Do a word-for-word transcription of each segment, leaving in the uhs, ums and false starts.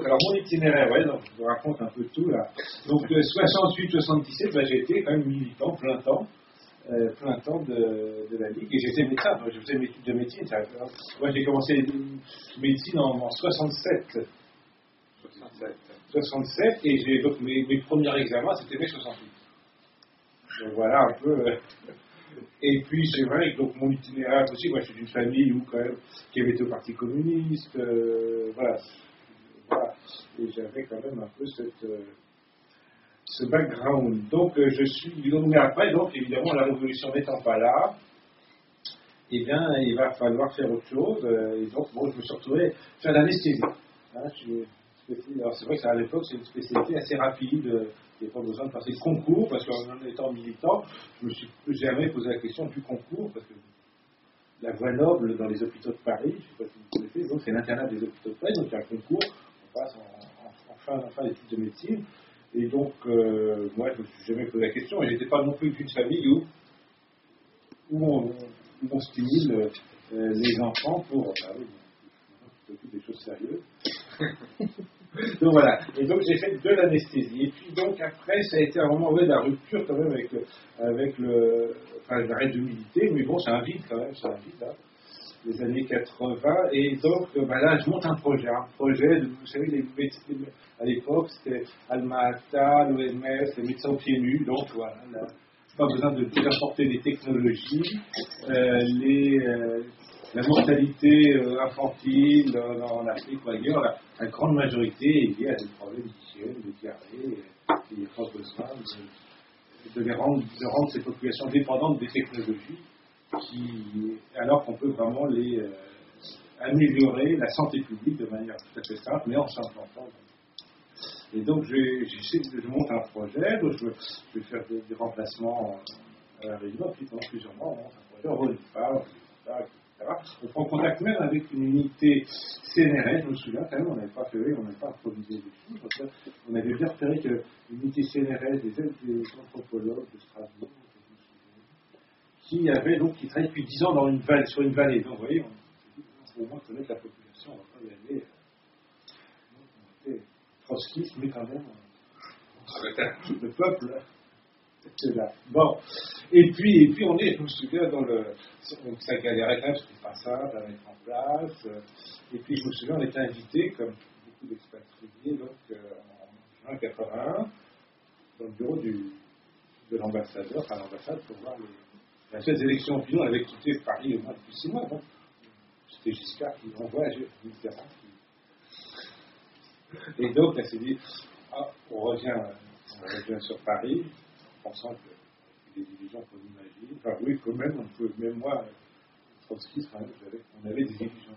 alors mon itinéraire, ouais, donc je vous raconte un peu tout là. Donc de soixante-huit soixante-dix-sept, ben, j'ai été quand même militant plein temps, euh, plein temps de, de la Ligue, et j'étais médecin, donc je faisais mes études de médecine. Ça, moi j'ai commencé médecine en, en soixante-sept. soixante-sept. soixante-sept, et j'ai donc mes, mes premiers examens, c'était mai soixante-huit. Donc voilà un peu. Euh, et puis c'est vrai que donc mon itinéraire aussi, moi je suis d'une famille où quand même qui avait été au Parti communiste, euh, voilà. Voilà. Et j'avais quand même un peu cette, euh, ce background. Donc euh, je suis. Donc, mais après, donc évidemment, la révolution n'étant pas là, eh bien, il va falloir faire autre chose. Euh, et donc, bon, je me suis retrouvé faire l'anesthésie. Hein, alors c'est vrai que ça, à l'époque, c'est une spécialité assez rapide. Euh, il n'y a pas besoin de passer le concours, parce qu'en étant militant, je me suis jamais posé la question du concours, parce que la voie noble dans les hôpitaux de Paris, je ne sais pas si vous connaissez, donc c'est l'internat des hôpitaux de Paris, donc il y a un concours. Passe en, en, en fin, en fin d'études de médecine, et donc euh, moi je ne me suis jamais posé la question, et j'étais pas non plus d'une famille où, où, on, où on stimule euh, les enfants pour ah oui, on des choses sérieuses. Donc voilà, et donc j'ai fait de l'anesthésie, et puis donc après ça a été un moment ouais, de la rupture quand même avec le, avec le enfin j'arrête de militer, mais bon c'est un vide quand même, c'est un vide hein. Les années quatre-vingts, et donc euh, ben là je monte un projet, un projet, de, vous savez, les médecins, à l'époque c'était Alma-Ata, l'O M S, les médecins aux pieds nus, donc voilà, là, pas besoin de d'apporter des technologies, euh, les, euh, la mortalité euh, infantile euh, en Afrique ou ailleurs, la, la grande majorité est liée à des problèmes d'hygiène, de diarrhée, et il n'y a pas besoin de, de, les rendre, de rendre ces populations dépendantes des technologies. Qui, alors qu'on peut vraiment les euh, améliorer la santé publique de manière tout à fait simple, mais en s'implantant. Et donc, je, je, je monte un projet, donc je, je vais faire des, des remplacements à la Réunion, puis pendant plusieurs mois, on monte un projet, on roule une part, et cetera. On prend contact même avec une unité C N R S, je me souviens quand même, on n'avait pas fait, on n'avait pas improvisé des chiffres, on avait bien repéré que l'unité C N R S, des, des anthropologues de Strasbourg, qui avait donc qui travaillait depuis dix ans dans une vallée, sur une vallée. Donc vous voyez, on au moins connaître la population, on va pas y aller. On était trotskiste, mais quand même, le peuple, c'est là. Bon, et puis, et puis on est, je me souviens, dans le, ça galérait quand même, c'était pas simple à mettre en place. Et puis je me souviens, on était invités, comme beaucoup d'expatriés, donc euh, en juin quatre-vingt-un, dans le bureau du, de l'ambassadeur, enfin l'ambassade, pour voir les la seule élection opinion, on avait quitté Paris au moins depuis six mois. Donc c'était Giscard qui envoie Mitterrand. Et donc, elle s'est dit, ah, on, revient, on revient sur Paris, en pensant que les divisions qu'on imagine. Enfin, oui, quand même, on peut, même moi, trotskiste, quand même, on avait des illusions.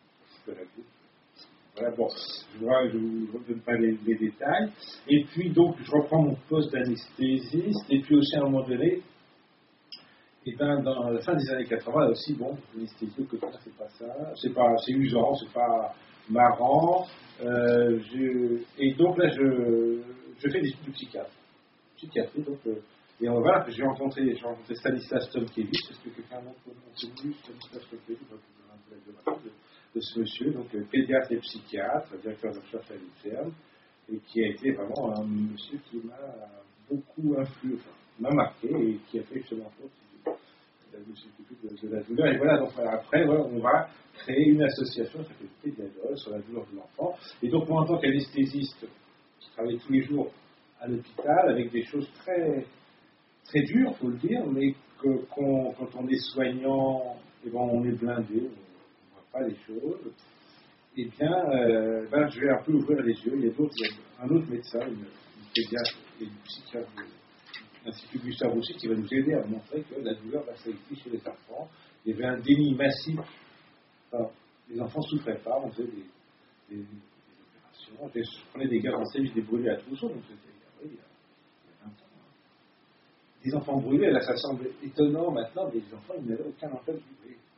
Voilà, bon, je ne vous donne pas les, les détails. Et puis, donc, je reprends mon poste d'anesthésiste, et puis aussi, à un moment donné, et ben dans la fin des années quatre-vingts aussi, bon, l'anesthésie au quotidien, c'est pas ça, c'est pas, c'est usant, c'est pas marrant. Euh, je, et donc là, je, je fais des études de psychiatre, psychiatrie, donc, euh, et on va, j'ai rencontré, j'ai rencontré Stanislas Tomkiewicz, est-ce que quelqu'un d'autre connaît Stanislas Tomkiewicz, de, de ce monsieur, donc euh, pédiatre et psychiatre, directeur de recherche à l'INSERM, et qui a été vraiment un monsieur qui m'a beaucoup influé, enfin, m'a marqué, et qui a fait justement de, de la douleur. Et voilà, donc après, voilà, on va créer une association qui s'appelle Pédiadol sur la douleur de l'enfant. Et donc, moi, en tant qu'anesthésiste, je travaille tous les jours à l'hôpital avec des choses très, très dures, il faut le dire, mais que, qu'on, quand on est soignant, et ben, on est blindé, on ne voit pas les choses. Eh bien, euh, ben, je vais un peu ouvrir les yeux. Il y a, d'autres, il y a un autre médecin, une, une pédiatre et une psychiatre de l'Institut Gustave Roussy, qui va nous aider à montrer que la douleur va s'exprimer chez les enfants. Il y avait un déni massif. Enfin, les enfants ne souffraient pas, on faisait des, des, des opérations. Je prenais des gars en service des brûlés à Trousseau, donc c'était oui, il y a vingt ans. Des enfants brûlés, là ça semble étonnant maintenant, mais les enfants, ils n'avaient aucun empêche de brûler.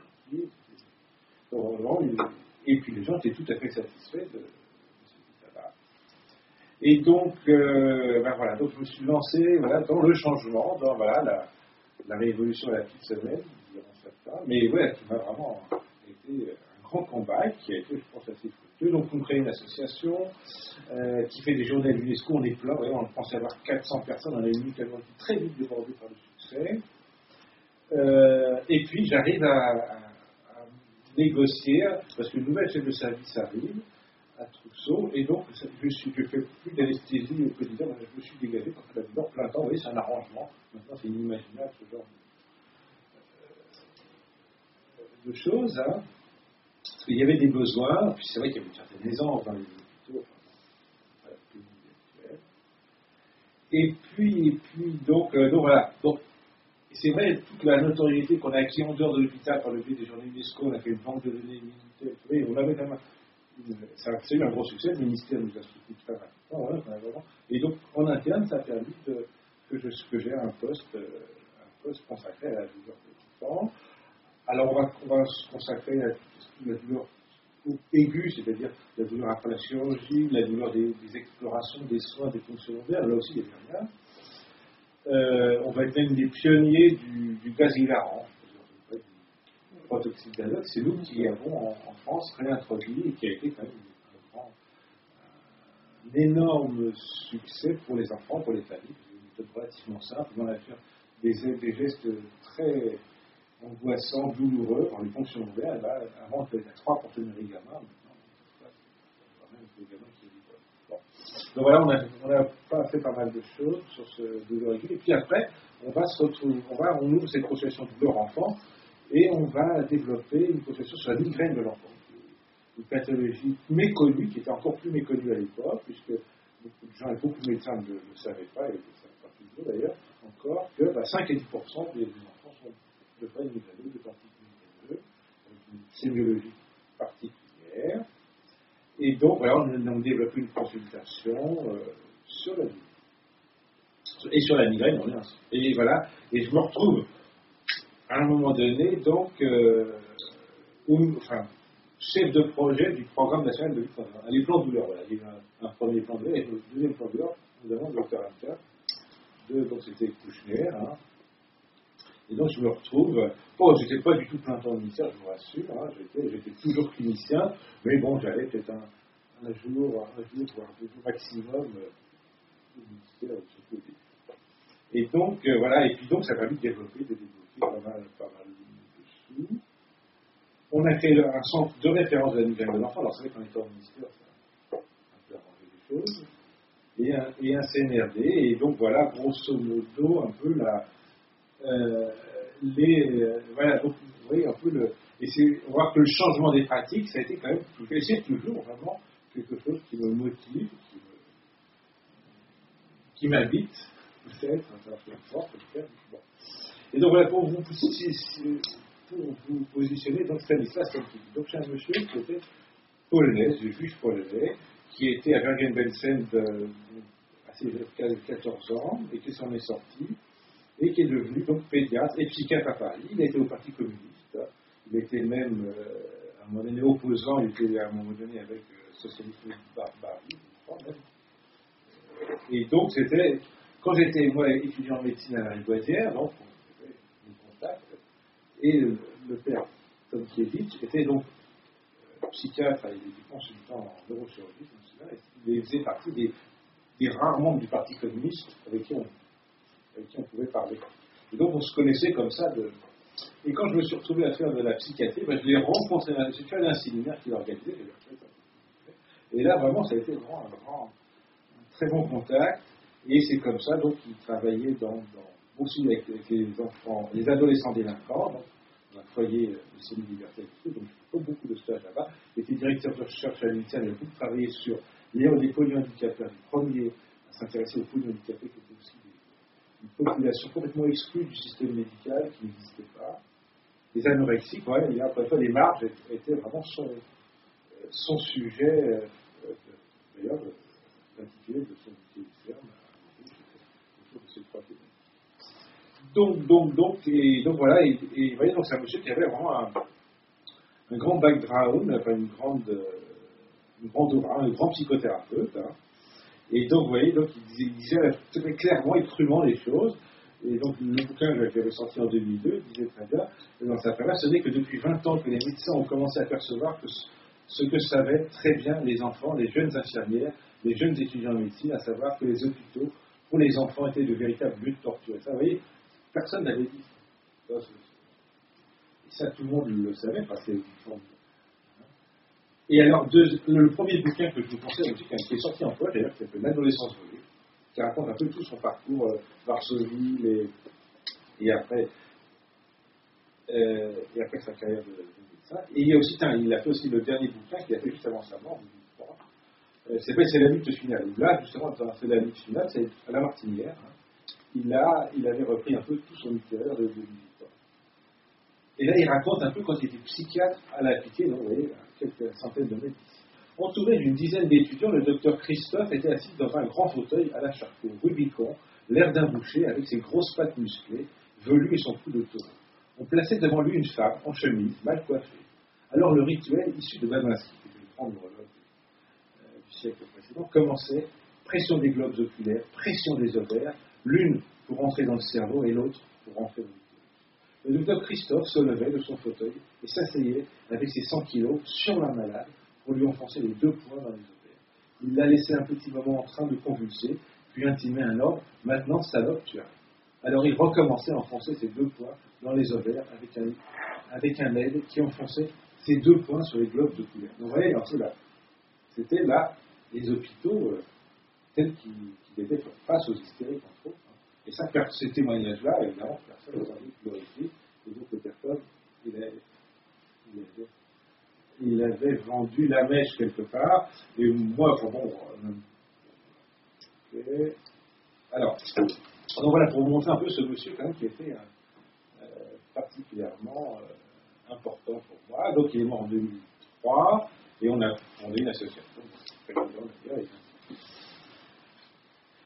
Et puis les gens étaient tout à fait satisfaits de, de ce état-là. Et donc, euh, ben voilà, donc je me suis lancé voilà, dans le changement, dans voilà, la, la révolution de la petite semaine, diront certains, mais voilà, qui m'a vraiment été un grand combat, qui a été, je pense, assez fructueux. Donc on crée une association euh, qui fait des journées à l'UNESCO, on est plein, on pensait avoir quatre cents personnes, on a eu tellement très vite débordé par le succès. Euh, et puis j'arrive à, à, à négocier, parce qu'une nouvelle chef de service arrive à Trousseau, et donc je suis, je fais plus d'anesthésie au quotidien, je me suis dégagé pour faire la plein temps. Vous voyez, c'est un arrangement. Maintenant, c'est inimaginable ce genre de, de choses. Hein. Parce qu'il y avait des besoins, puis c'est vrai qu'il y avait une certaine aisance dans les hôpitaux, enfin, plus actuel. Et puis, et puis donc, euh, donc voilà. Donc, c'est vrai, toute la notoriété qu'on a acquis en dehors de l'hôpital par le biais des journées UNESCO, on a fait une banque de données militaires, oui, on avait quand même. Ça a eu un gros succès, le ministère nous a soutenu très rapidement, voilà, vraiment. Et donc en interne, ça a permis de, que, je, que j'ai un poste, euh, un poste consacré à la douleur de l'enfant. Alors on va, on va se consacrer à la douleur aiguë, c'est-à-dire la douleur après la chirurgie, la douleur des, des explorations, des soins, des fonctions secondaires, là aussi il y a rien. Euh, on va être même des pionniers du, du gaz hilarant. Protoxyde d'azote, c'est nous qui avons en, en France réintroduit et qui a été quand même un, grand, un énorme succès pour les enfants, pour les familles. C'est une méthode relativement simple. On a fait des, des gestes très angoissants, douloureux dans les fonctions ouverte. Là, avant, on faisait trois pour tenir les gamins. Maintenant, c'est quand même les gamins qui rigolent. Bon. Donc voilà, on a, on a pas fait pas mal de choses sur ce douleur aiguë. Et puis après, on va se retrouver, on va, on ouvre cette consultation de douleur enfant. Et on va développer une conception sur la migraine de l'enfant, une pathologie méconnue, qui était encore plus méconnue à l'époque, puisque beaucoup de gens et beaucoup de médecins ne le savaient pas, et ne le savent pas toujours d'ailleurs, encore, que bah, cinq à dix pour cent des, des enfants sont de vrais migraineux, de particules migraineux, avec une sémiologie particulière. Et donc, voilà, on a développé une consultation euh, sur la migraine. Et sur la migraine, on est ainsi. Et voilà, et je me retrouve à un moment donné, donc, euh, où, enfin, chef de projet du programme national de lutte contre les plans de douleur. Voilà. Il y a eu un, un premier plan de douleur, et le deuxième plan de douleur, nous avons le docteur Anka, de, donc c'était Kouchner. Hein. Et donc, je me retrouve, bon, j'étais pas du tout plein temps au ministère, je vous rassure, hein, j'étais, j'étais toujours clinicien, mais bon, j'allais peut-être un, un jour, un jour, voire deux jours maximum euh, au ministère, surtout au début. Et donc, euh, voilà, et puis donc, ça a permis de développer, de développer pas mal, pas mal de sous. On a créé un centre de référence de la migraine de l'enfant. Alors, c'est vrai qu'en étant au ministère, ça a un peu arrangé les choses. Et un, et un C N R D. Et donc, voilà, grosso modo, un peu la. Euh, les. Euh, voilà, donc, vous voyez, un peu le. Et c'est, on voit que le changement des pratiques, ça a été quand même. C'est toujours vraiment quelque chose qui me motive, qui, me, qui m'habite, peut-être, un peu fort, peut-être. Bon. Et donc voilà, pour vous, pour vous positionner, donc Stanislas Tomkins. Donc c'est un monsieur qui était polonais, du juif polonais, qui était à Bergen-Belsen de, assez quatorze ans, et qui s'en est sorti, et qui est devenu donc pédiatre et psychiatre à Paris. Il était au Parti communiste, il était même, euh, à un moment donné, opposant, il était à un moment donné avec euh, socialiste Barbarie, je crois même. Et donc c'était, quand j'étais, moi, étudiant en médecine à la Rivoisière, donc, et le, le père Tomkiewicz était donc euh, psychiatre et consultant en neurochirurgie, il faisait partie des, des rares membres du Parti communiste avec qui, on, avec qui on pouvait parler. Et donc on se connaissait comme ça. De... Et quand je me suis retrouvé à faire de la psychiatrie, ben, je l'ai rencontré, j'ai fait un séminaire qu'il organisait, et là vraiment ça a été vraiment un, grand, un très bon contact, et c'est comme ça donc qu'il travaillait dans, dans aussi avec, avec les enfants, les adolescents délinquants, donc, dans un foyer de semi-liberté, donc je fais pas beaucoup de stages là-bas. J'étais directeur de recherche à l'UNICEF, j'ai beaucoup travaillé sur les, les polyhandicapés, les premiers à s'intéresser aux polyhandicapés, qui étaient aussi des, une population complètement exclue du système médical, qui n'existait pas. Les anorexiques, ouais, et encore une fois, les marges étaient vraiment son, son sujet, euh, d'ailleurs, l'intitulé de son métier autour de ces trois thématiques. Donc, donc, donc, et donc voilà, et, et vous voyez, donc c'est un monsieur qui avait vraiment un, un grand background, enfin une grande, une grande aura, un grand psychothérapeute. Hein. Et donc, vous voyez, donc il disait, il disait très clairement et crûment les choses. Et donc, le bouquin que j'avais sorti en deux mille deux disait très bien, dans sa préface, ce n'est que depuis vingt ans que les médecins ont commencé à percevoir que ce que savaient très bien les enfants, les jeunes infirmières, les jeunes étudiants en médecine, à savoir que les hôpitaux pour les enfants étaient de véritables lieux de torture. Et ça, vous voyez, personne n'avait dit ça. Et ça, tout le monde le savait, parce que c'est une forme. Et alors, deux, le premier bouquin que je vous conseille, qui est sorti en poche, d'ailleurs, qui s'appelle L'adolescence volée, qui raconte un peu tout son parcours, euh, Varsovie, les, et après, euh, et après sa carrière de, de médecin. Et il y a aussi, un, il a fait aussi le dernier bouquin qu'il a fait juste avant sa mort, en deux mille trois. Euh, c'est, c'est la lutte finale. Et là, justement, dans c'est la lutte finale, c'est à la Martinière. Hein, il, a, il avait repris un peu tout son itinéraire de deux mille trois. Et là, il raconte un peu quand il était psychiatre à l'appliquer, donc vous voyez, à quelques centaines de mètres d'ici. Entouré d'une dizaine d'étudiants, le docteur Christophe était assis dans un grand fauteuil à la Charcot, Rubicon, l'air d'un boucher, avec ses grosses pattes musclées, velues et son cou de taureau. On plaçait devant lui une femme en chemise, mal coiffée. Alors le rituel, issu de Babinski, qui était le grand neurologue euh, du siècle précédent, commençait. Pression des globes oculaires, pression des ovaires, l'une pour rentrer dans le cerveau et l'autre pour rentrer dans le cœur. Le docteur Christophe se levait de son fauteuil et s'asseyait avec ses cent kilos sur la malade pour lui enfoncer les deux poings dans les ovaires. Il la laissait un petit moment en train de convulser, puis intimait un ordre, maintenant salope, tu arrêtes. Alors il recommençait à enfoncer ses deux poings dans les ovaires avec un, avec un aide qui enfonçait ses deux poings sur les globes oculaires. Donc vous voyez, alors c'est là. C'était là les hôpitaux euh, tels qu'ils, qu'ils étaient face aux hystériques entre autres. Et ça, ces témoignages-là, évidemment, personne n'a envie de glorifier. Et donc le personne, il avait, il avait il avait vendu la mèche quelque part, et moi, enfin bon, euh, okay. Alors, donc voilà, pour vous montrer un peu ce monsieur quand même qui était euh, particulièrement euh, important pour moi. Donc il est mort en deux mille trois, et on a fondé une association, d'ailleurs,